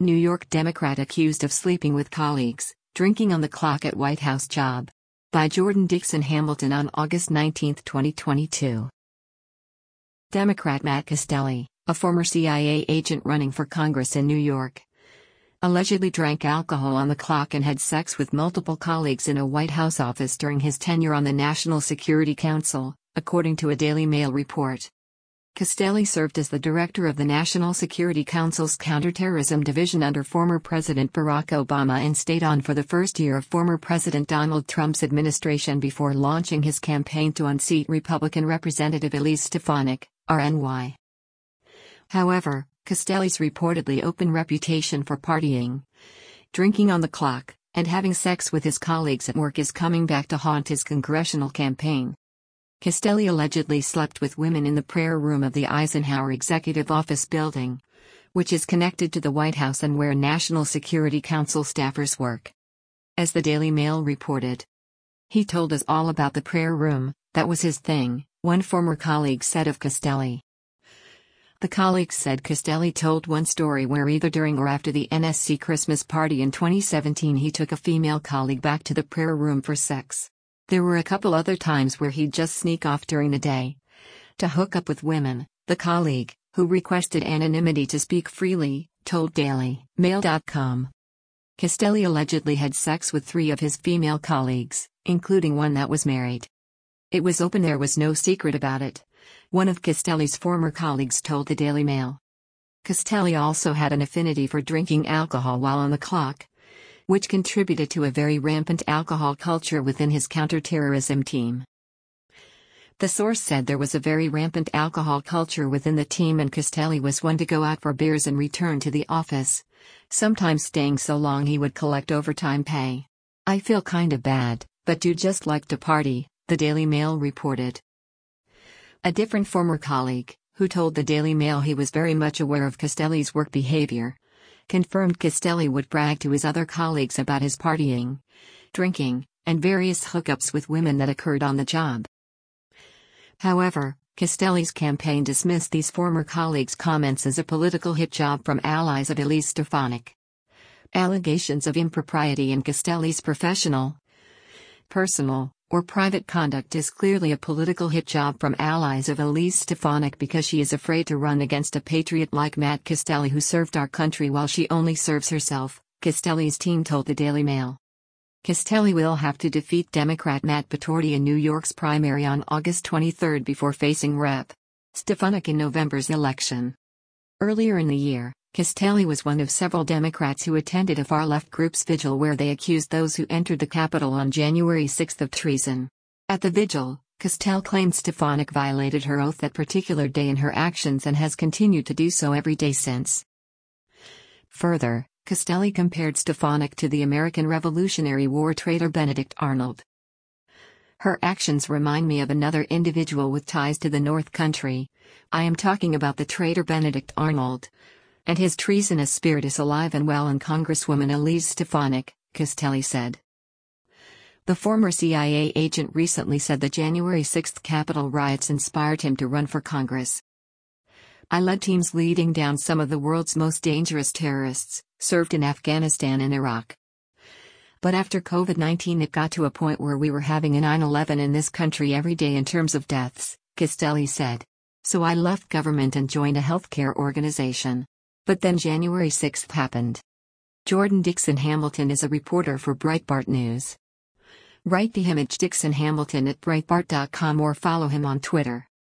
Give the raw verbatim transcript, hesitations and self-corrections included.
New York Democrat accused of sleeping with colleagues, drinking on the clock at White House job. By Jordan Dixon Hamilton on August nineteenth, twenty twenty-two. Democrat Matt Castelli, a former C I A agent running for Congress in New York, allegedly drank alcohol on the clock and had sex with multiple colleagues in a White House office during his tenure on the National Security Council, according to a Daily Mail report. Castelli served as the director of the National Security Council's Counterterrorism Division under former President Barack Obama and stayed on for the first year of former President Donald Trump's administration before launching his campaign to unseat Republican Representative Elise Stefanik, R N Y. However, Castelli's reportedly open reputation for partying, drinking on the clock, and having sex with his colleagues at work is coming back to haunt his congressional campaign. Castelli allegedly slept with women in the prayer room of the Eisenhower Executive Office Building, which is connected to the White House and where National Security Council staffers work. As the Daily Mail reported, "He told us all about the prayer room, that was his thing," one former colleague said of Castelli. The colleagues said Castelli told one story where either during or after the N S C Christmas party in twenty seventeen he took a female colleague back to the prayer room for sex. There were a couple other times where he'd just sneak off during the day to hook up with women, the colleague, who requested anonymity to speak freely, told Daily Mail dot com. Castelli allegedly had sex with three of his female colleagues, including one that was married. "It was open, there was no secret about it," one of Castelli's former colleagues told the Daily Mail. Castelli also had an affinity for drinking alcohol while on the clock, which contributed to a very rampant alcohol culture within his counterterrorism team. The source said there was a very rampant alcohol culture within the team and Castelli was one to go out for beers and return to the office, sometimes staying so long he would collect overtime pay. "I feel kinda bad, but do just like to party," the Daily Mail reported. A different former colleague, who told the Daily Mail he was very much aware of Castelli's work behavior, confirmed Castelli would brag to his other colleagues about his partying, drinking, and various hookups with women that occurred on the job. However, Castelli's campaign dismissed these former colleagues' comments as a political hit job from allies of Elise Stefanik. Allegations of impropriety in Castelli's professional, personal, or private conduct is clearly a political hit job from allies of Elise Stefanik because she is afraid to run against a patriot like Matt Castelli who served our country while she only serves herself, Castelli's team told the Daily Mail. Castelli will have to defeat Democrat Matt Bottordi in New York's primary on August twenty-third before facing Representative Stefanik in November's election. Earlier in the year, Castelli was one of several Democrats who attended a far-left group's vigil where they accused those who entered the Capitol on January sixth of treason. At the vigil, Castelli claimed Stefanik violated her oath that particular day in her actions and has continued to do so every day since. Further, Castelli compared Stefanik to the American Revolutionary War traitor Benedict Arnold. "Her actions remind me of another individual with ties to the North Country. I am talking about the traitor Benedict Arnold. And his treasonous spirit is alive and well in Congresswoman Elise Stefanik," Castelli said. The former C I A agent recently said the January sixth Capitol riots inspired him to run for Congress. "I led teams leading down some of the world's most dangerous terrorists, served in Afghanistan and Iraq. But after COVID nineteen it got to a point where we were having a nine eleven in this country every day in terms of deaths," Castelli said. "So I left government and joined a healthcare organization. But then January sixth happened." Jordan Dixon Hamilton is a reporter for Breitbart News. Write the image Dixon Hamilton at Breitbart dot com or follow him on Twitter.